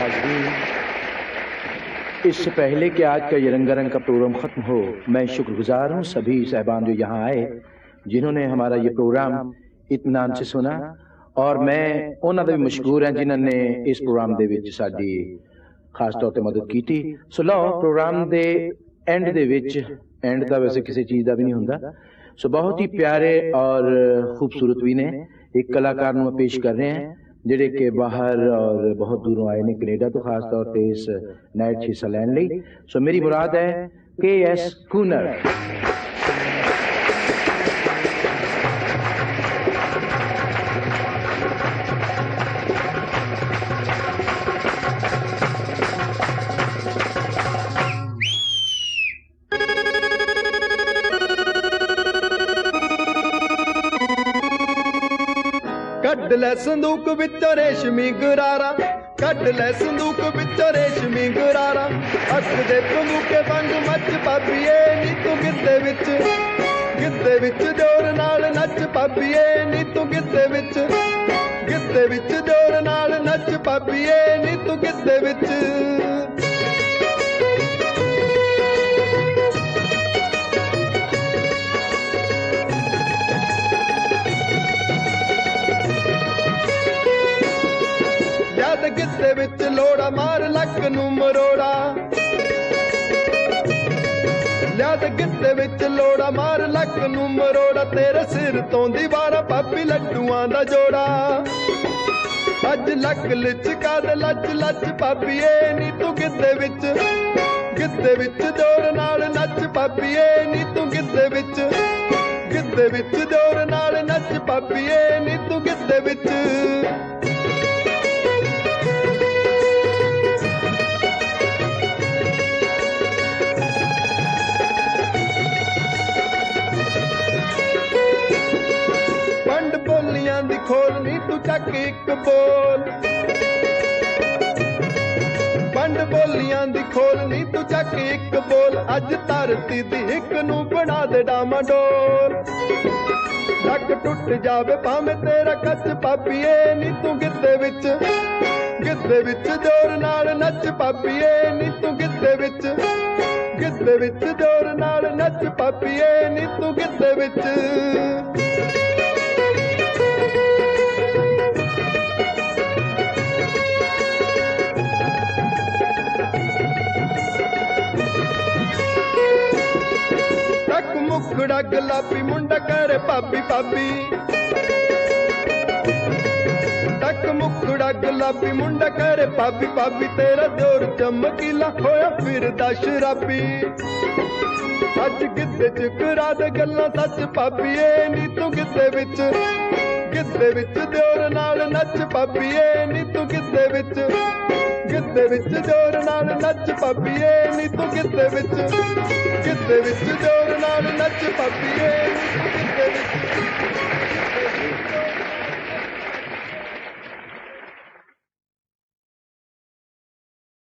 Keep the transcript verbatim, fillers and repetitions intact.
नाज़रीन, इससे पहले कि आज का ये रंगारंग का प्रोग्राम ख़त्म हो, मैं शुक्रगुजार हूँ सभी साहिबान जो यहाँ आए, जिन्होंने हमारा ये प्रोग्राम इत्मीनान से सुना, और मैं उन्होंने भी मशकूर हैं जिन्होंने इस प्रोग्राम दे विच साडी खास तौर पर मदद की थी। सो लो प्रोग्राम दे एंड दे विच, एंड तो वैसे किसी चीज़ का भी नहीं होंदा, सो बहुत ही प्यारे और खूबसूरत भी ने एक कलाकार नूं पेश कर रहे हैं जिहड़े कि बाहर और बहुत दूरों आए ने, कनेडा तो खास तौर पर इस नाइट हिस्सा लैण लई। सो मेरी मुराद है के एस कूनर। ਕੱਢ ਲੈ ਸੰਦੂਕ ਵਿੱਚੋਂ ਰੇਸ਼ਮੀ ਗੁਰਾਰਾ, ਕੱਢ ਲੈ ਸੰਦੂਕ ਵਿੱਚੋਂ ਰੇਸ਼ਮੀ ਗੁਰਾਰਾ, ਅੱਖ ਦੇ ਪੰਦੂਕੇ ਵਾਂਗ ਮੱਚ ਪਾਪੀਏ ਨੀ ਤੂੰ ਗਿੱਧੇ ਵਿੱਚ, ਗਿੱਧੇ ਵਿੱਚ ਜ਼ੋਰ ਨਾਲ ਨੱਚ ਪਾਪੀਏ ਨੀ ਤੂੰ ਗਿੱਧੇ ਵਿੱਚ, ਗਿੱਧੇ ਵਿੱਚ ਜ਼ੋਰ ਨਾਲ ਨੱਚ ਪਾਪੀਏ ਨੀ ਤੂੰ ਗਿੱਧੇ ਵਿੱਚ। ਗਿੱਧੇ ਵਿੱਚ ਲੋੜਾ ਮਾਰ ਲੱਕ ਨੂੰ ਮਰੋੜਾ, ਲਿਆਦ ਗਿੱਧੇ ਵਿੱਚ ਲੋੜਾ ਮਾਰ ਲੱਕ ਨੂੰ ਮਰੋੜਾ, ਤੇਰੇ ਸਿਰ ਤੋਂ ਦੀਵਾਰਾਂ ਪਾਪੀ ਲੱਡੂਆਂ ਦਾ ਜੋੜਾ, ਅੱਜ ਲੱਕ ਲਿਚਕਾ ਦੇ ਲੱਚ ਲੱਚ ਪਾਪੀਏ ਨੀ ਤੂੰ ਗਿੱਧੇ ਵਿੱਚ, ਗਿੱਧੇ ਵਿੱਚ ਜ਼ੋਰ ਨਾਲ ਨੱਚ ਪਾਪੀਏ ਨੀ ਤੂੰ ਗਿੱਧੇ ਵਿੱਚ, ਗਿੱਧੇ ਵਿੱਚ ਜ਼ੋਰ ਨਾਲ ਨੱਚ ਪਾਪੀਏ ਨੀ ਤੂੰ ਗਿੱਧੇ ਵਿੱਚ। ਬੋਲੀਆਂ ਦੀ ਖੋਲ ਨੀ ਤੂੰ ਚੱਕ ਇੱਕ ਬੋਲ, ਪੰਡ ਬੋਲੀਆਂ ਦੀ ਖੋਲ ਨੀ ਤੂੰ ਚੱਕ ਇੱਕ ਬੋਲ, ਅੱਜ ਧਰਤੀ ਦੀ ਇੱਕ ਨੂੰ ਬਣਾ ਦੇ ਡਾਮਾਡੋਲ, ਲੱਕ ਟੁੱਟ ਜਾਵੇ ਭਾਵੇਂ ਤੇਰਾ ਕੱਚ ਪਾਪੀਏ ਨੀ ਤੂੰ ਗਿੱਧੇ ਵਿੱਚ, ਗਿੱਧੇ ਵਿੱਚ ਜ਼ੋਰ ਨਾਲ ਨੱਚ ਪਾਪੀਏ ਨੀ ਤੂੰ ਗਿੱਧੇ ਵਿੱਚ, ਗਿੱਧੇ ਵਿੱਚ ਜ਼ੋਰ ਨਾਲ ਨੱਚ ਪਾਪੀਏ ਨੀ ਤੂੰ ਗਿੱਧੇ ਵਿੱਚ। ਮੁਖੜਾ ਗੁਲਾਬੀ ਮੁੰਡਾ ਕਰੇ ਭਾਬੀ ਭਾਬੀ, ਤੱਕ ਮੁਖੜਾ ਗੁਲਾਬੀ ਮੁੰਡਾ ਕਰੇ ਭਾਬੀ ਭਾਬੀ, ਤੇਰਾ ਦਿਓਰ ਚਮਕੀਲਾ ਹੋਇਆ ਫਿਰਦਾ ਸ਼ਰਾਬੀ, ਅੱਜ ਗਿੱਧੇ ਚ ਕਰਾ ਦੇ ਗੱਲਾਂ ਸੱਚ ਭਾਬੀਏ ਨੀ ਤੂੰ ਗਿੱਧੇ ਵਿੱਚ, ਗਿੱਧੇ ਵਿੱਚ ਦਿਓਰ ਨਾਲ ਨੱਚ ਭਾਬੀਏ ਨੀ ਤੂੰ ਗਿੱਧੇ ਵਿੱਚ, ਗਿੱਧੇ ਵਿੱਚ ਜ਼ੋਰ ਨਾਲ ਨੱਚ ਭਾਬੀਏ ਨੀ ਤੂੰ ਗਿੱਧੇ ਵਿੱਚ, ਗਿੱਧੇ ਵਿੱਚ ਜ਼ੋਰ ਨਾਲ ਨੱਚ ਭਾਬੀਏ।